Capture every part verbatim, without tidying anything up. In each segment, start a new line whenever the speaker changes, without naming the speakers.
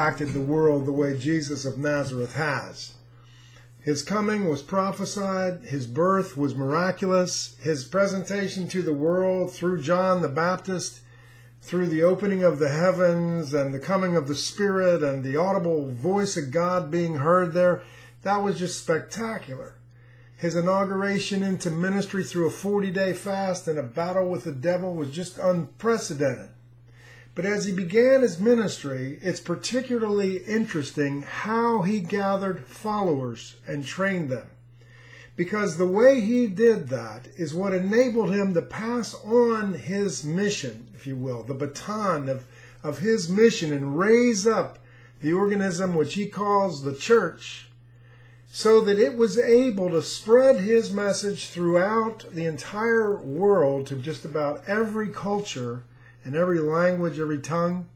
impacted the world the way Jesus of Nazareth has. His coming was prophesied, his birth was miraculous, his presentation to the world through John the Baptist, through the opening of the heavens and the coming of the Spirit and the audible voice of God being heard there, that was just spectacular. His inauguration into ministry through a forty-day fast and a battle with the devil was just unprecedented. But as he began his ministry, it's particularly interesting how he gathered followers and trained them. Because the way he did that is what enabled him to pass on his mission, if you will, the baton of, of his mission, and raise up the organism which he calls the church, so that it was able to spread his message throughout the entire world to just about every culture and every language, every tongue,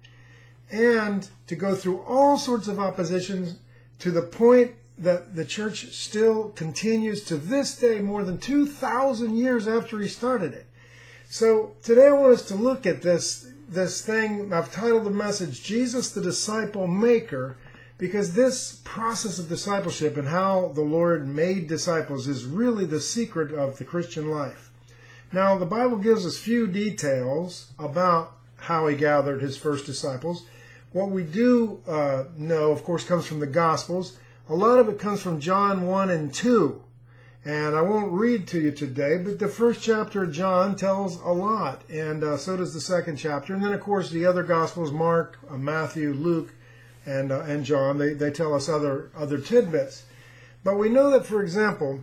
and to go through all sorts of oppositions to the point that the church still continues to this day, more than two thousand years after he started it. So today I want us to look at this, this thing. I've titled the message, Jesus the Disciple Maker, because this process of discipleship and how the Lord made disciples is really the secret of the Christian life. Now, the Bible gives us few details about how he gathered his first disciples. What we do uh, know, of course, comes from the Gospels. A lot of it comes from John one and two. And I won't read to you today, but the first chapter of John tells a lot, and uh, so does the second chapter. And then, of course, the other Gospels, Mark, uh, Matthew, Luke, and uh, and John, they, they tell us other, other tidbits. But we know that, for example,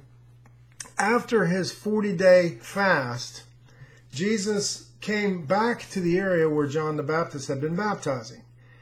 after his forty-day fast, Jesus came back to the area where John the Baptist had been baptizing.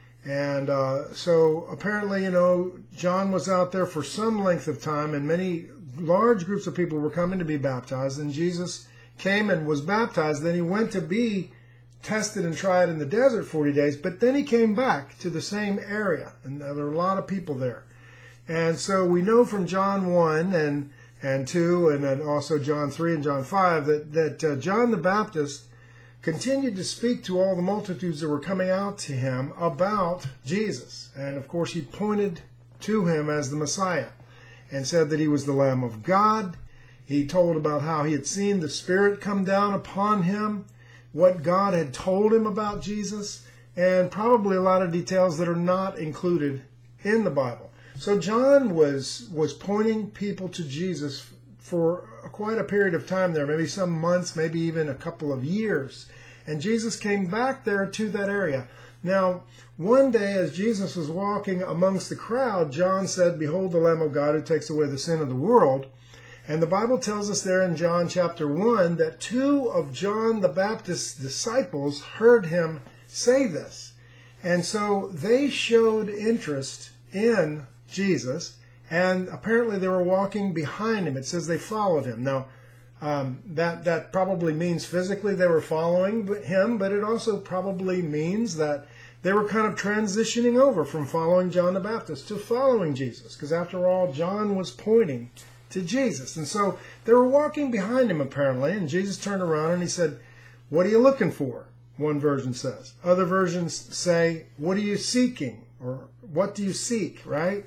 And uh, so apparently, you know, John was out there for some length of time, and many large groups of people were coming to be baptized. And Jesus came and was baptized. Then he went to be tested and tried in the desert forty days, but then he came back to the same area, and there were a lot of people there. And so we know from John one and and two, and then also John three and John five, that, that uh, John the Baptist continued to speak to all the multitudes that were coming out to him about Jesus. And of course, he pointed to him as the Messiah and said that he was the Lamb of God. He told about how he had seen the Spirit come down upon him, what God had told him about Jesus, and probably a lot of details that are not included in the Bible. So John was was pointing people to Jesus for quite a period of time there, maybe some months, maybe even a couple of years. And Jesus came back there to that area. Now, one day as Jesus was walking amongst the crowd, John said, "Behold the Lamb of God who takes away the sin of the world." And the Bible tells us there in John chapter one that two of John the Baptist's disciples heard him say this. And so they showed interest in Jesus, and apparently they were walking behind him. It says they followed him. Now, um, that, that probably means physically they were following him, but it also probably means that they were kind of transitioning over from following John the Baptist to following Jesus, because after all, John was pointing to Jesus. And so they were walking behind him apparently, and Jesus turned around and he said, "What are you looking for?" One version says. Other versions say, "What are you seeking?" Or "What do you seek?" Right?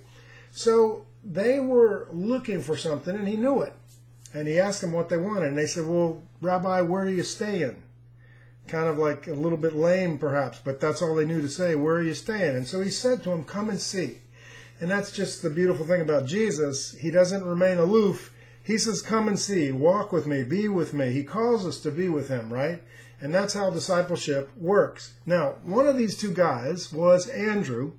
So they were looking for something, and he knew it. And he asked them what they wanted. And they said, "Well, Rabbi, where are you staying?" Kind of like a little bit lame, perhaps, but that's all they knew to say. "Where are you staying?" And so he said to them, "Come and see." And that's just the beautiful thing about Jesus. He doesn't remain aloof. He says, "Come and see, walk with me, be with me." He calls us to be with him, right? And that's how discipleship works. Now, one of these two guys was Andrew,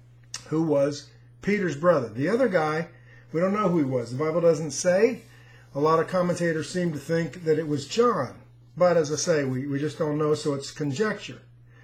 who was Peter's brother. The other guy, we don't know who he was. The Bible doesn't say. A lot of commentators seem to think that it was John. But as I say, we, we just don't know, so it's conjecture.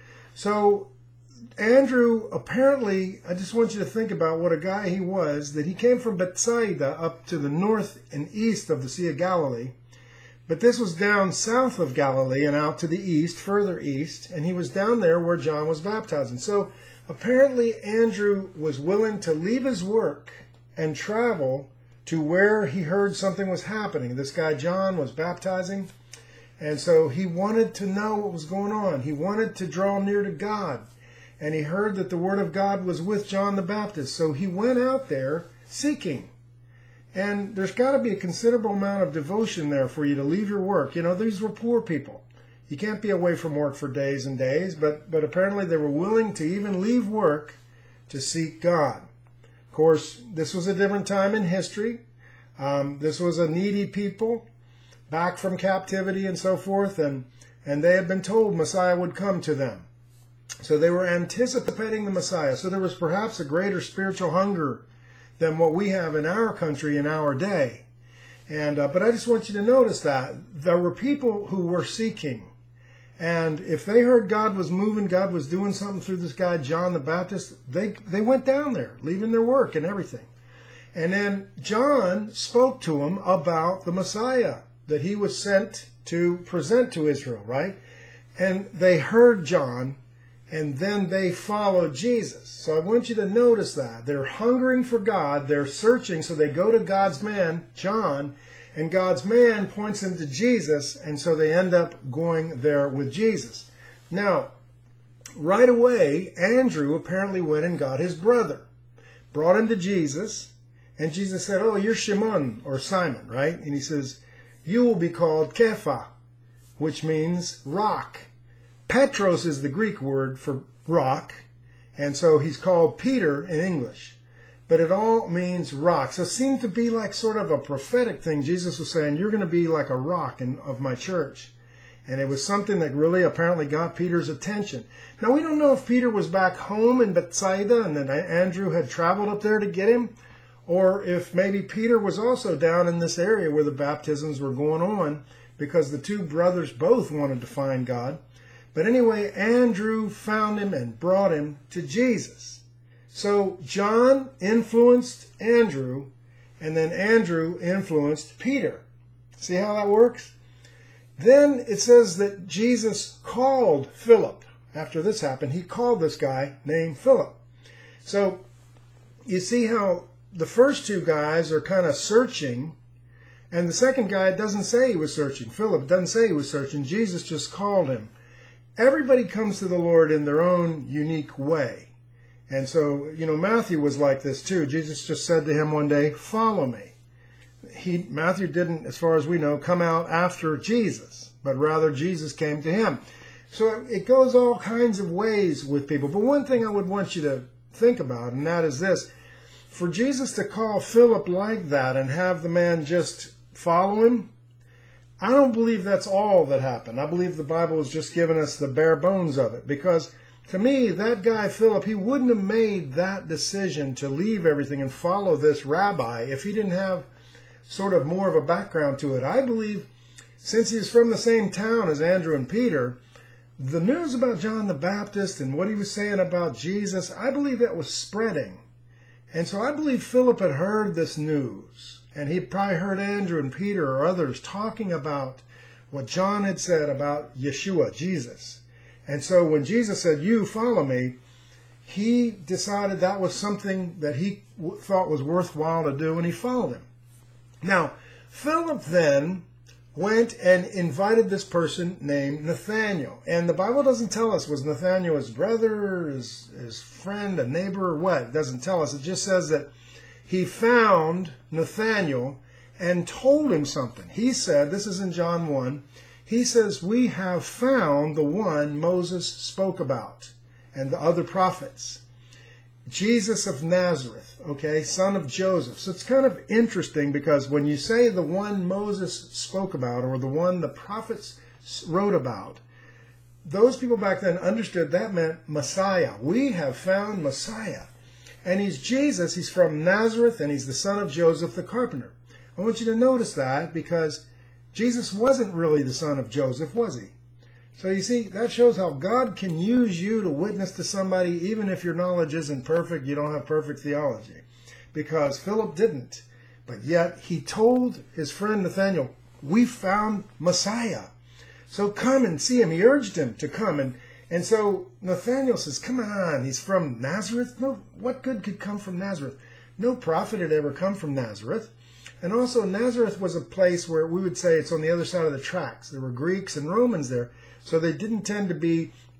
So Andrew, apparently, I just want you to think about what a guy he was, that he came from Bethsaida up to the north and east of the Sea of Galilee. But this was down south of Galilee and out to the east, further east, and he was down there where John was baptizing. So apparently Andrew was willing to leave his work and travel to where he heard something was happening. This guy John was baptizing, and so he wanted to know what was going on. He wanted to draw near to God. and he heard that the word of God was with John the Baptist. So he went out there seeking. And there's got to be a considerable amount of devotion there for you to leave your work. You know, these were poor people. You can't be away from work for days and days, but, but apparently they were willing to even leave work to seek God. Of course, this was a different time in history. Um, this was a needy people back from captivity and so forth, and, and they had been told Messiah would come to them. So they were anticipating the Messiah. So there was perhaps a greater spiritual hunger than what we have in our country in our day. And uh, but I just want you to notice that there were people who were seeking. And if they heard God was moving, God was doing something through this guy, John the Baptist, they, they went down there, leaving their work and everything. And then John spoke to them about the Messiah that he was sent to present to Israel, right? And they heard John, and then they followed Jesus. So I want you to notice that. They're hungering for God. They're searching, so they go to God's man, John, and God's man points them to Jesus, and so they end up going there with Jesus. Now, right away, Andrew apparently went and got his brother, brought him to Jesus, and Jesus said, oh, you're Shimon, or Simon, right? And he says, you will be called Kepha, which means rock. Petros is the Greek word for rock, and so he's called Peter in English. But it all means rock. So it seemed to be like sort of a prophetic thing. Jesus was saying, you're going to be like a rock in, of my church. And it was something that really apparently got Peter's attention. Now, we don't know if Peter was back home in Bethsaida and then Andrew had traveled up there to get him, or if maybe Peter was also down in this area where the baptisms were going on, because the two brothers both wanted to find God. But anyway, Andrew found him and brought him to Jesus. So John influenced Andrew, and then Andrew influenced Peter. See how that works? Then it says that Jesus called Philip. After this happened, he called this guy named Philip. So you see how the first two guys are kind of searching, and the second guy doesn't say he was searching. Philip doesn't say he was searching. Jesus just called him. Everybody comes to the Lord in their own unique way. And so, you know, Matthew was like this too. Jesus just said to him one day, follow me. He, Matthew didn't, as far as we know, come out after Jesus, but rather Jesus came to him. So it goes all kinds of ways with people. But one thing I would want you to think about, and that is this. For Jesus to call Philip like that and have the man just follow him, I don't believe that's all that happened. I believe the Bible has just given us the bare bones of it, because to me, that guy, Philip, he wouldn't have made that decision to leave everything and follow this rabbi if he didn't have sort of more of a background to it. I believe, since he's from the same town as Andrew and Peter, the news about John the Baptist and what he was saying about Jesus, I believe that was spreading. And so I believe Philip had heard this news, and he'd probably heard Andrew and Peter or others talking about what John had said about Yeshua, Jesus. And so when Jesus said, you follow me, he decided that was something that he thought was worthwhile to do, and he followed him. Now, Philip then went and invited this person named Nathanael. And the Bible doesn't tell us, was Nathanael his brother, his, his friend, a neighbor, or what? It doesn't tell us. It just says that he found Nathanael and told him something. He said, this is in John one, he says, we have found the one Moses spoke about and the other prophets. Jesus of Nazareth, okay, son of Joseph. So it's kind of interesting because when you say the one Moses spoke about or the one the prophets wrote about, those people back then understood that meant Messiah. We have found Messiah. And he's Jesus. He's from Nazareth, and he's the son of Joseph the carpenter. I want you to notice that because Jesus wasn't really the son of Joseph, was he? So you see, that shows how God can use you to witness to somebody even if your knowledge isn't perfect, you don't have perfect theology. Because Philip didn't. But yet he told his friend Nathanael, we found Messiah. So come and see him. He urged him to come. And, and so Nathanael says, come on, he's from Nazareth? No, what good could come from Nazareth? No prophet had ever come from Nazareth. And also, Nazareth was a place where we would say it's on the other side of the tracks. There were Greeks and Romans there, so they didn't tend to be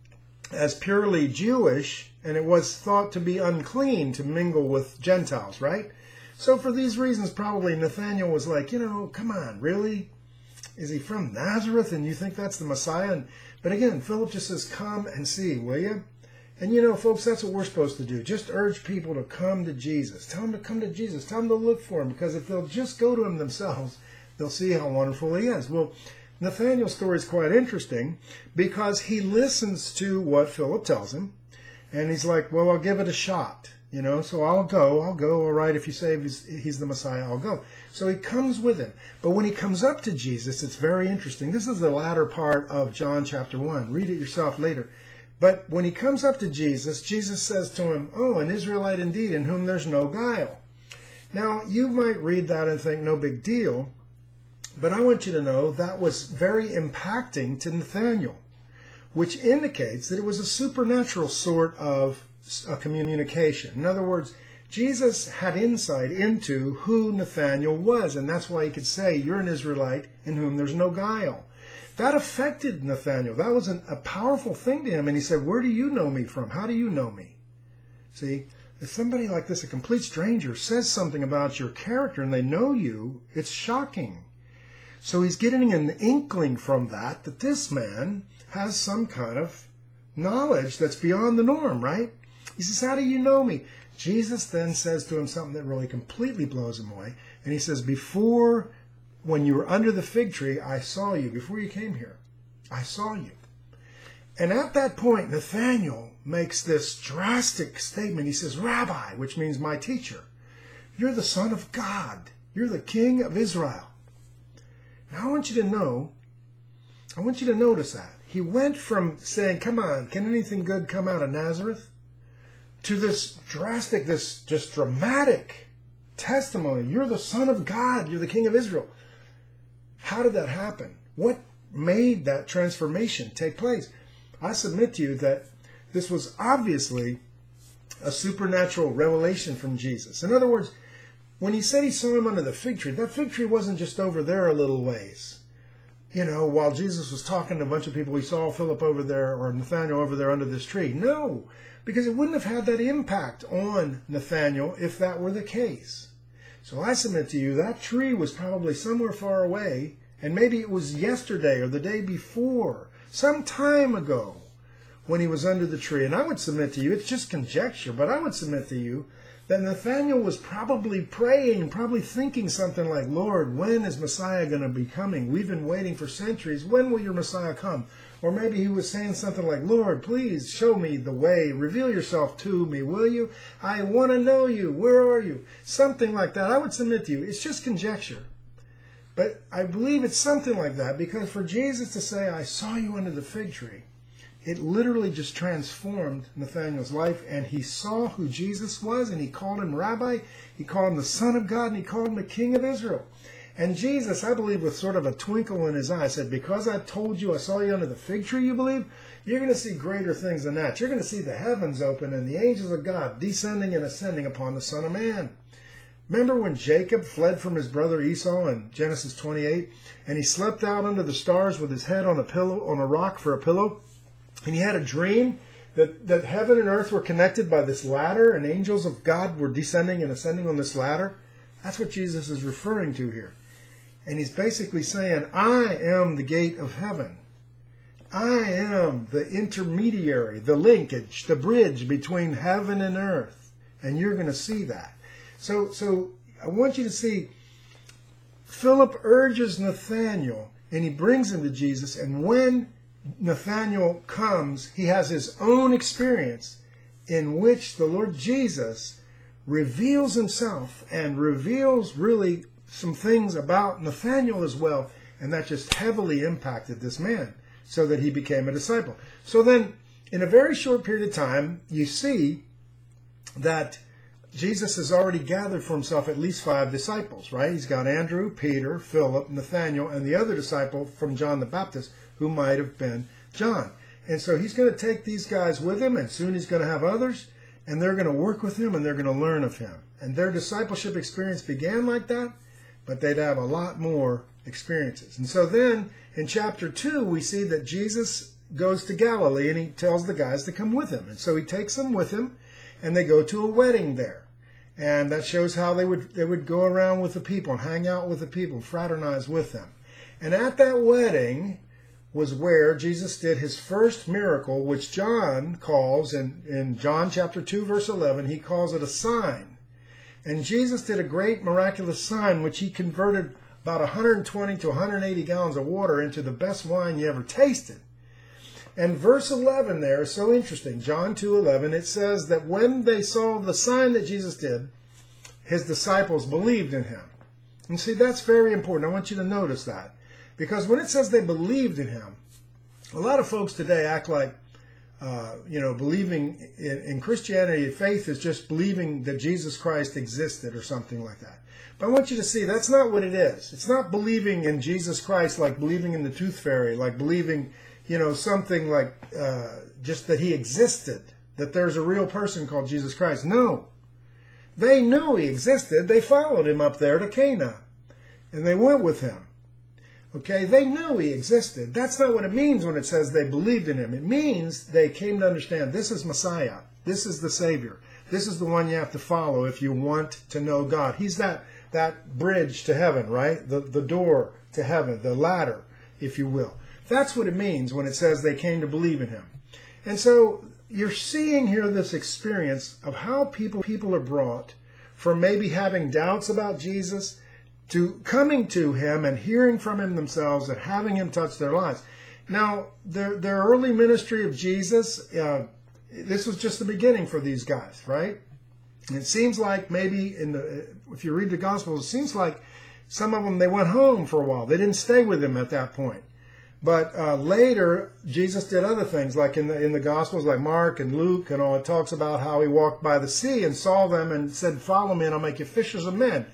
as purely Jewish, and it was thought to be unclean to mingle with Gentiles, right? So for these reasons, probably Nathanael was like, you know, come on, really? Is he from Nazareth and you think that's the Messiah? And, but again, Philip just says, come and see, will you? And you know, folks, that's what we're supposed to do. Just urge people to come to Jesus. Tell them to come to Jesus. Tell them to look for him, because if they'll just go to him themselves, they'll see how wonderful he is. Well, Nathanael's story is quite interesting because he listens to what Philip tells him, and he's like, well, I'll give it a shot, you know, so I'll go, I'll go, all right, if you say he's, he's the Messiah, I'll go. So he comes with him. But when he comes up to Jesus, it's very interesting. This is the latter part of John chapter one. Read it yourself later. But when he comes up to Jesus, Jesus says to him, oh, an Israelite indeed, in whom there's no guile. Now, you might read that and think, no big deal. But I want you to know that was very impacting to Nathanael, which indicates that it was a supernatural sort of a communication. In other words, Jesus had insight into who Nathanael was, and that's why he could say, you're an Israelite in whom there's no guile. That affected Nathanael. That was an, a powerful thing to him, and he said, where do you know me from? How do you know me? See, if somebody like this, a complete stranger, says something about your character and they know you, it's shocking. So he's getting an inkling from that, that this man has some kind of knowledge that's beyond the norm, right? He says, how do you know me? Jesus then says to him something that really completely blows him away. And he says, before, when you were under the fig tree, I saw you. Before you came here, I saw you. And at that point, Nathanael makes this drastic statement. He says, Rabbi, which means my teacher, you're the Son of God. You're the King of Israel. Now, I want you to know, I want you to notice that. He went from saying, come on, can anything good come out of Nazareth? To this drastic, this just dramatic testimony. You're the Son of God. You're the King of Israel. How did that happen? What made that transformation take place? I submit to you that this was obviously a supernatural revelation from Jesus. In other words, when he said he saw him under the fig tree, that fig tree wasn't just over there a little ways. You know, while Jesus was talking to a bunch of people, he saw Philip over there or Nathanael over there under this tree. No, because it wouldn't have had that impact on Nathanael if that were the case. So I submit to you that tree was probably somewhere far away, and maybe it was yesterday or the day before, some time ago, when he was under the tree. And I would submit to you, it's just conjecture, but I would submit to you that Nathanael was probably praying, probably thinking something like, Lord, when is Messiah going to be coming? We've been waiting for centuries. When will your Messiah come? Or maybe he was saying something like, Lord, please show me the way. Reveal yourself to me, will you? I want to know you. Where are you? Something like that. I would submit to you. It's just conjecture. But I believe it's something like that, because for Jesus to say, I saw you under the fig tree, it literally just transformed Nathanael's life, and he saw who Jesus was, and he called him Rabbi, he called him the Son of God, and he called him the King of Israel. And Jesus, I believe, with sort of a twinkle in his eye, said, because I told you I saw you under the fig tree, you believe? You're going to see greater things than that. You're going to see the heavens open and the angels of God descending and ascending upon the Son of Man. Remember when Jacob fled from his brother Esau in Genesis twenty-eight, and he slept out under the stars with his head on a pillow, on a rock for a pillow? And he had a dream that, that heaven and earth were connected by this ladder, and angels of God were descending and ascending on this ladder. That's what Jesus is referring to here. And he's basically saying, I am the gate of heaven. I am the intermediary, the linkage, the bridge between heaven and earth. And you're going to see that. So, so I want you to see, Philip urges Nathanael, and he brings him to Jesus, and when Nathanael comes, he has his own experience in which the Lord Jesus reveals himself and reveals really some things about Nathanael as well, and that just heavily impacted this man so that he became a disciple. So then, in a very short period of time, you see that Jesus has already gathered for himself at least five disciples, right? He's got Andrew, Peter, Philip, Nathanael, and the other disciple from John the Baptist, who might have been John. And so he's going to take these guys with him, and soon he's going to have others, and they're going to work with him, and they're going to learn of him. And their discipleship experience began like that, but they'd have a lot more experiences. And so then, in chapter two, we see that Jesus goes to Galilee and he tells the guys to come with him. And so he takes them with him and they go to a wedding there. And that shows how they would they would go around with the people and hang out with the people, fraternize with them. And at that wedding was where Jesus did his first miracle, which John calls, in, in John chapter two, verse eleven, he calls it a sign. And Jesus did a great miraculous sign, which he converted about one hundred twenty to one hundred eighty gallons of water into the best wine you ever tasted. And verse eleven there is so interesting. John two eleven, it says that when they saw the sign that Jesus did, his disciples believed in him. And see, that's very important. I want you to notice that. Because when it says they believed in him, a lot of folks today act like, uh, you know, believing in, in Christianity, faith is just believing that Jesus Christ existed or something like that. But I want you to see that's not what it is. It's not believing in Jesus Christ like believing in the tooth fairy, like believing, you know, something like uh, just that he existed, that there's a real person called Jesus Christ. No. They knew he existed. They followed him up there to Cana. And they went with him. Okay, they knew he existed. That's not what it means when it says they believed in him. It means they came to understand this is Messiah. This is the Savior. This is the one you have to follow if you want to know God. He's that, that bridge to heaven, right? The, the door to heaven, the ladder, if you will. That's what it means when it says they came to believe in him. And so you're seeing here this experience of how people, people are brought from maybe having doubts about Jesus to coming to him and hearing from him themselves and having him touch their lives. Now, their, their early ministry of Jesus, uh, this was just the beginning for these guys, right? And it seems like maybe in the, if you read the Gospels, it seems like some of them, they went home for a while. They didn't stay with him at that point. But uh, later, Jesus did other things, like in the in the Gospels, like Mark and Luke and all. It talks about how he walked by the sea and saw them and said, "Follow me and I'll make you fishers of men."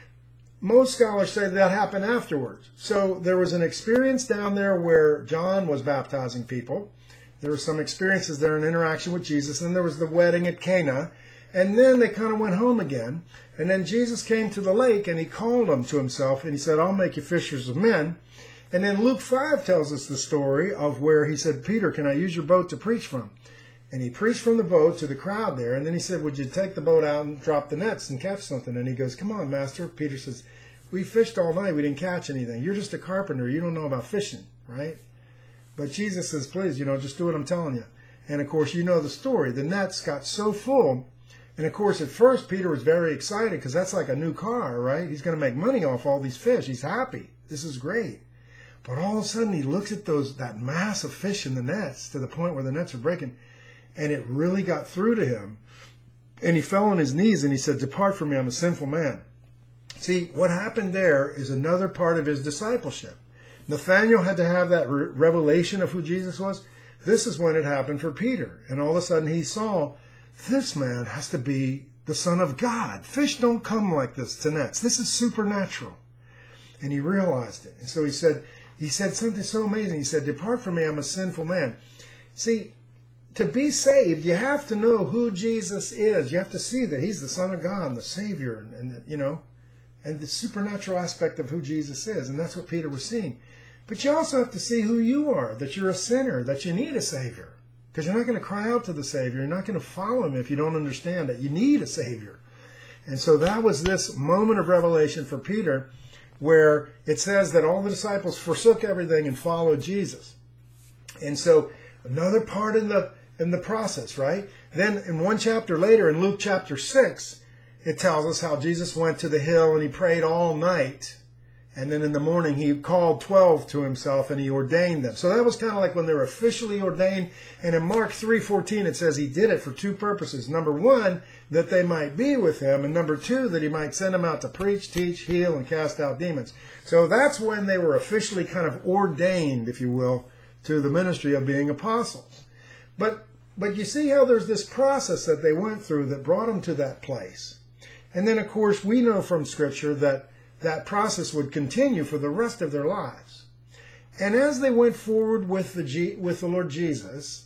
Most scholars say that happened afterwards. So there was an experience down there where John was baptizing people. There were some experiences there in interaction with Jesus. And there was the wedding at Cana. And then they kind of went home again. And then Jesus came to the lake and he called them to himself. And he said, "I'll make you fishers of men." And then Luke five tells us the story of where he said, "Peter, can I use your boat to preach from?" And he preached from the boat to the crowd there. And then he said, "Would you take the boat out and drop the nets and catch something?" And he goes, "Come on, master." Peter says, "We fished all night. We didn't catch anything. You're just a carpenter. You don't know about fishing, right?" But Jesus says, "Please, you know, just do what I'm telling you." And of course, you know the story. The nets got so full. And of course, at first, Peter was very excited because that's like a new car, right? He's going to make money off all these fish. He's happy. This is great. But all of a sudden, he looks at those that mass of fish in the nets to the point where the nets are breaking. And it really got through to him. And he fell on his knees and he said, "Depart from me, I'm a sinful man." See, what happened there is another part of his discipleship. Nathanael had to have that re- revelation of who Jesus was. This is when it happened for Peter. And all of a sudden he saw, this man has to be the Son of God. Fish don't come like this to nets. This is supernatural. And he realized it. And so he said, he said something so amazing. He said, "Depart from me, I'm a sinful man." See, to be saved, you have to know who Jesus is. You have to see that he's the Son of God, the Savior, and, and you know, and the supernatural aspect of who Jesus is. And that's what Peter was seeing. But you also have to see who you are, that you're a sinner, that you need a Savior. Because you're not going to cry out to the Savior. You're not going to follow him if you don't understand that you need a Savior. And so that was this moment of revelation for Peter, where it says that all the disciples forsook everything and followed Jesus. And so another part in the in the process, right? Then in one chapter later, in Luke chapter six, it tells us how Jesus went to the hill and he prayed all night. And then in the morning, he called twelve to himself and he ordained them. So that was kind of like when they were officially ordained. And in Mark three fourteen, it says he did it for two purposes. Number one, that they might be with him. And number two, that he might send them out to preach, teach, heal, and cast out demons. So that's when they were officially kind of ordained, if you will, to the ministry of being apostles. But, but you see how there's this process that they went through that brought them to that place. And then, of course, we know from Scripture that that process would continue for the rest of their lives. And as they went forward with the G, with the Lord Jesus,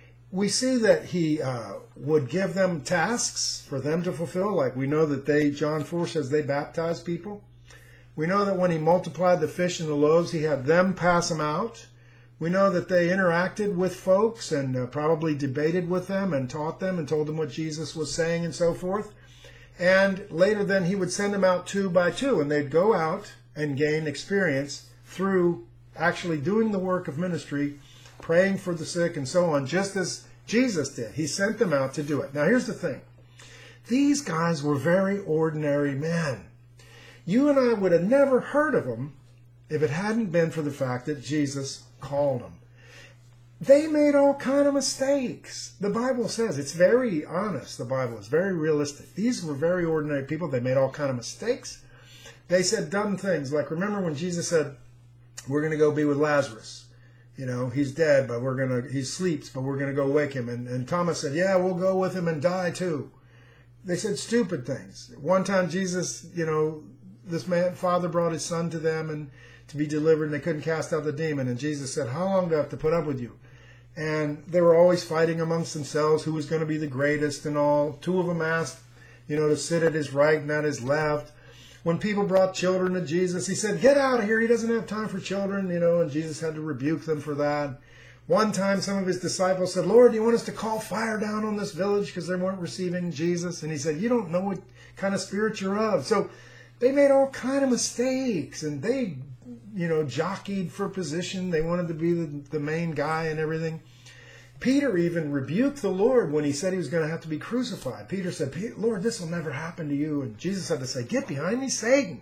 we see that he uh, would give them tasks for them to fulfill. Like we know that they, John four says they baptized people. We know that when he multiplied the fish and the loaves, he had them pass them out We know that they interacted with folks and uh, probably debated with them and taught them and told them what Jesus was saying and so forth. And later then he would send them out two by two, and they'd go out and gain experience through actually doing the work of ministry, praying for the sick and so on, just as Jesus did. He sent them out to do it. Now here's the thing. These guys were very ordinary men. You and I would have never heard of them if it hadn't been for the fact that Jesus called them. They made all kind of mistakes. The Bible says, it's very honest, the Bible is very realistic. These were very ordinary people. They made all kind of mistakes. They said dumb things, like remember when Jesus said, we're going to go be with Lazarus. You know, he's dead, but we're going to, he sleeps, but we're going to go wake him. And, and Thomas said, yeah, we'll go with him and die too. They said stupid things. One time Jesus, you know, this man, father brought his son to them and to be delivered, and they couldn't cast out the demon. And Jesus said, how long do I have to put up with you? And they were always fighting amongst themselves who was going to be the greatest and all. Two of them asked, you know, to sit at his right and at his left. When people brought children to Jesus, he said, get out of here. He doesn't have time for children, you know, and Jesus had to rebuke them for that. One time, some of his disciples said, Lord, do you want us to call fire down on this village because they weren't receiving Jesus? And he said, you don't know what kind of spirit you're of. So they made all kind of mistakes, and they, you know, jockeyed for position. They wanted to be the, the main guy and everything. Peter even rebuked the Lord when he said he was going to have to be crucified. Peter said, Lord, this will never happen to you. And Jesus had to say, get behind me, Satan.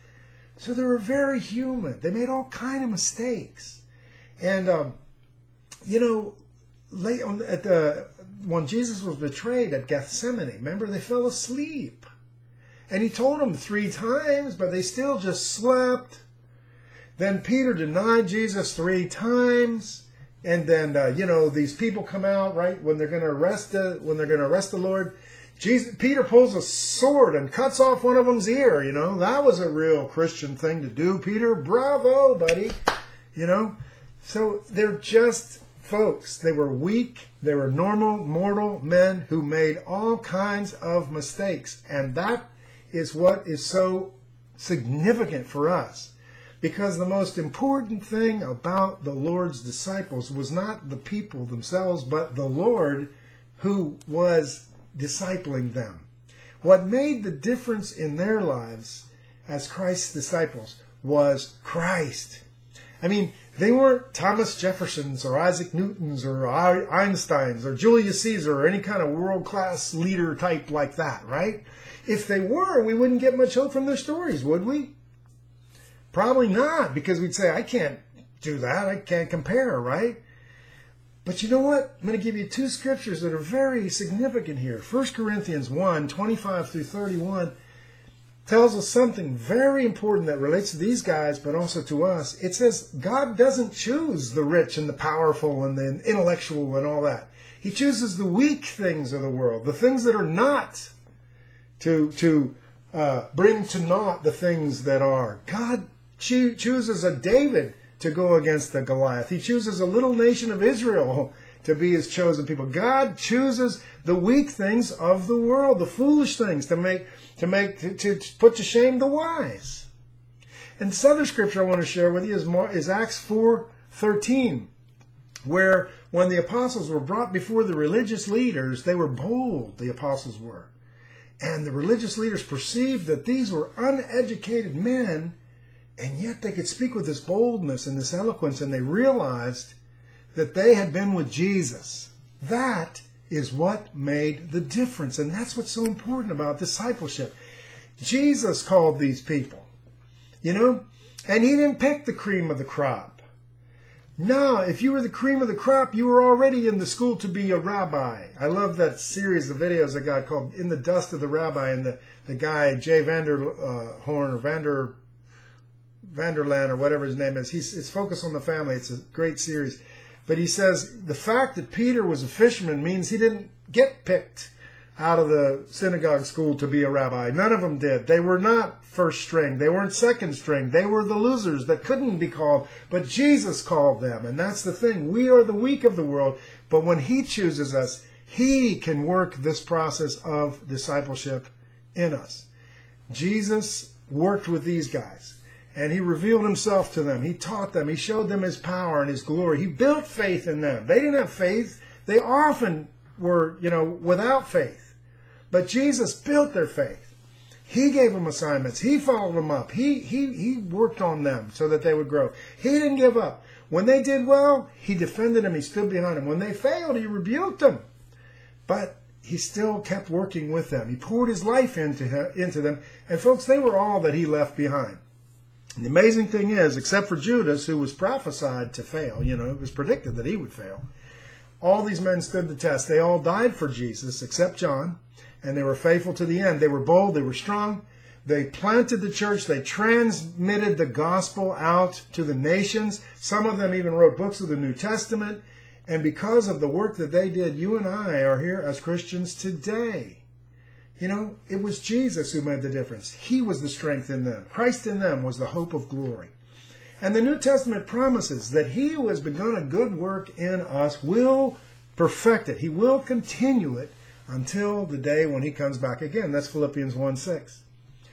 So they were very human. They made all kind of mistakes. And, um, you know, late on at the, when Jesus was betrayed at Gethsemane, remember, they fell asleep. And he told them three times, but they still just slept. Then Peter denied Jesus three times. And then, uh, you know, these people come out, right, when they're going to arrest the, when they're going to arrest the Lord. Jesus, Peter pulls a sword and cuts off one of them's ear, you know. That was a real Christian thing to do, Peter. Bravo, buddy. You know. So they're just folks. They were weak. They were normal, mortal men who made all kinds of mistakes. And that is what is so significant for us. Because the most important thing about the Lord's disciples was not the people themselves, but the Lord who was discipling them. What made the difference in their lives as Christ's disciples was Christ. I mean, they weren't Thomas Jeffersons or Isaac Newtons or Einsteins or Julius Caesar or any kind of world-class leader type like that, right? If they were, we wouldn't get much hope from their stories, would we? Probably not, because we'd say, I can't do that. I can't compare, right? But you know what? I'm going to give you two scriptures that are very significant here. First Corinthians one, twenty-five through thirty-one tells us something very important that relates to these guys, but also to us. It says God doesn't choose the rich and the powerful and the intellectual and all that. He chooses the weak things of the world, the things that are not, to, to uh, bring to naught the things that are. God Cho- chooses a David to go against the Goliath. He chooses a little nation of Israel to be his chosen people. God chooses the weak things of the world, the foolish things, to make to make to, to put to shame the wise. And this other scripture I want to share with you is, more, is Acts four thirteen, where when the apostles were brought before the religious leaders, they were bold, the apostles were. And the religious leaders perceived that these were uneducated men, and yet they could speak with this boldness and this eloquence, and they realized that they had been with Jesus. That is what made the difference, and that's what's so important about discipleship. Jesus called these people, you know, and he didn't pick the cream of the crop. No, if you were the cream of the crop, you were already in the school to be a rabbi. I love that series of videos I got called In the Dust of the Rabbi, and the, the guy, Jay Vanderhorn, or Vander... Vanderland or whatever his name is. He's it's focused on the family. It's a great series. But he says the fact that Peter was a fisherman means he didn't get picked out of the synagogue school to be a rabbi. None of them did. They were not first string. They weren't second string. They were the losers that couldn't be called. But Jesus called them. And that's the thing. We are the weak of the world. But when he chooses us, he can work this process of discipleship in us. Jesus worked with these guys. And he revealed himself to them. He taught them. He showed them his power and his glory. He built faith in them. They didn't have faith. They often were, you know, without faith. But Jesus built their faith. He gave them assignments. He followed them up. He, he, he worked on them so that they would grow. He didn't give up. When they did well, he defended them. He stood behind them. When they failed, he rebuked them. But he still kept working with them. He poured his life into, into them. And folks, they were all that he left behind. And the amazing thing is, except for Judas, who was prophesied to fail, you know, it was predicted that he would fail, all these men stood the test. They all died for Jesus, except John, and they were faithful to the end. They were bold, they were strong, they planted the church, they transmitted the gospel out to the nations. Some of them even wrote books of the New Testament, and because of the work that they did, you and I are here as Christians today. You know, it was Jesus who made the difference. He was the strength in them. Christ in them was the hope of glory. And the New Testament promises that he who has begun a good work in us will perfect it. He will continue it until the day when he comes back again. That's Philippians one six.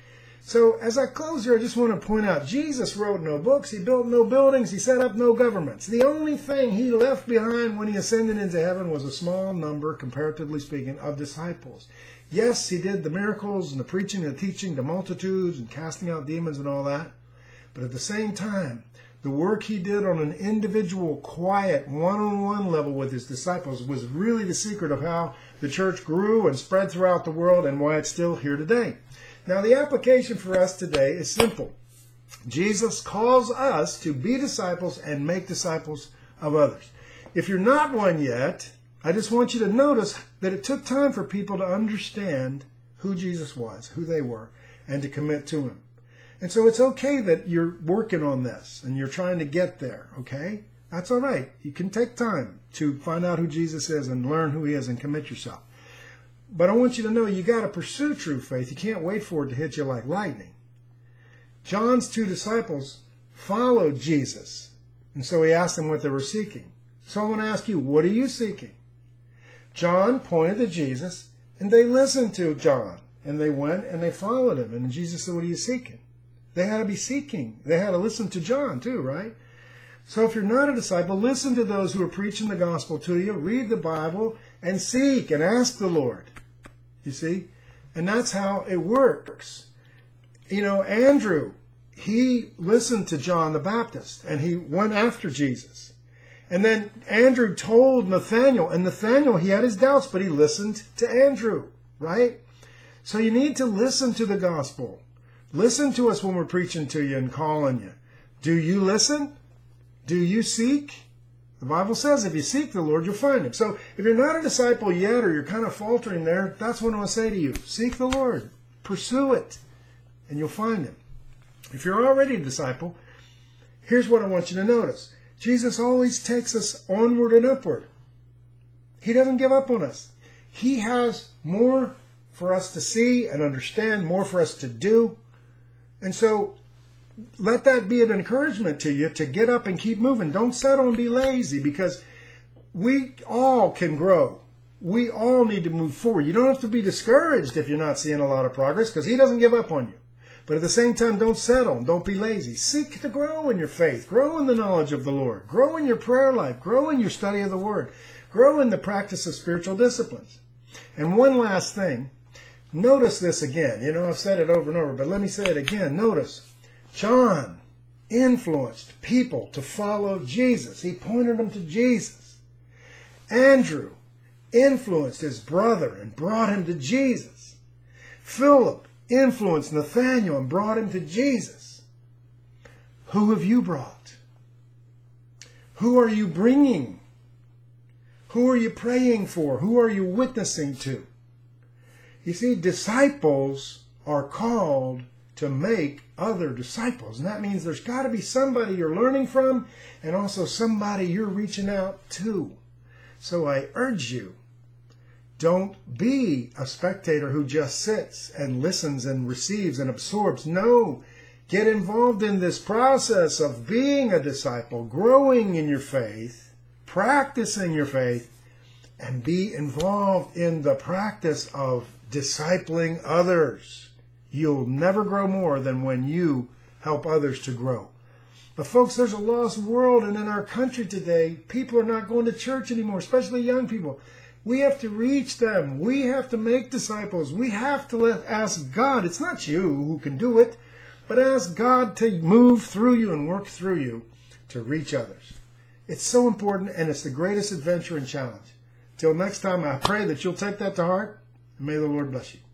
So as I close here, I just want to point out, Jesus wrote no books. He built no buildings. He set up no governments. The only thing he left behind when he ascended into heaven was a small number, comparatively speaking, of disciples. Yes, he did the miracles and the preaching and the teaching to multitudes and casting out demons and all that. But at the same time, the work he did on an individual, quiet, one-on-one level with his disciples was really the secret of how the church grew and spread throughout the world and why it's still here today. Now, the application for us today is simple. Jesus calls us to be disciples and make disciples of others. If you're not one yet, I just want you to notice that it took time for people to understand who Jesus was, who they were, and to commit to him. And so it's okay that you're working on this and you're trying to get there, okay? That's all right. You can take time to find out who Jesus is and learn who he is and commit yourself. But I want you to know you got to pursue true faith. You can't wait for it to hit you like lightning. John's two disciples followed Jesus, and so he asked them what they were seeking. So I want to ask you, what are you seeking? John pointed to Jesus, and they listened to John, and they went and they followed him. And Jesus said, what are you seeking? They had to be seeking. They had to listen to John too, right? So if you're not a disciple, listen to those who are preaching the gospel to you, read the Bible, and seek and ask the Lord. You see? And that's how it works. You know, Andrew, he listened to John the Baptist, and he went after Jesus. And then Andrew told Nathanael, and Nathanael, he had his doubts, but he listened to Andrew, right? So you need to listen to the gospel. Listen to us when we're preaching to you and calling you. Do you listen? Do you seek? The Bible says if you seek the Lord, you'll find him. So if you're not a disciple yet, or you're kind of faltering there, that's what I want to say to you. Seek the Lord. Pursue it, and you'll find him. If you're already a disciple, here's what I want you to notice. Jesus always takes us onward and upward. He doesn't give up on us. He has more for us to see and understand, more for us to do. And so let that be an encouragement to you to get up and keep moving. Don't settle and be lazy, because we all can grow. We all need to move forward. You don't have to be discouraged if you're not seeing a lot of progress, because he doesn't give up on you. But at the same time, don't settle and don't be lazy. Seek to grow in your faith. Grow in the knowledge of the Lord. Grow in your prayer life. Grow in your study of the Word. Grow in the practice of spiritual disciplines. And one last thing. Notice this again. You know, I've said it over and over, but let me say it again. Notice, John influenced people to follow Jesus. He pointed them to Jesus. Andrew influenced his brother and brought him to Jesus. Philip influenced Nathanael and brought him to Jesus. Who have you brought? Who are you bringing? Who are you praying for? Who are you witnessing to? You see, disciples are called to make other disciples. And that means there's got to be somebody you're learning from, and also somebody you're reaching out to. So I urge you, don't be a spectator who just sits and listens and receives and absorbs. No, get involved in this process of being a disciple, growing in your faith, practicing your faith, and be involved in the practice of discipling others. You'll never grow more than when you help others to grow. But folks, there's a lost world, and in our country today, people are not going to church anymore, especially young people. We have to reach them. We have to make disciples. We have to let, ask God. It's not you who can do it, but ask God to move through you and work through you to reach others. It's so important, and it's the greatest adventure and challenge. Till next time, I pray that you'll take that to heart, and may the Lord bless you.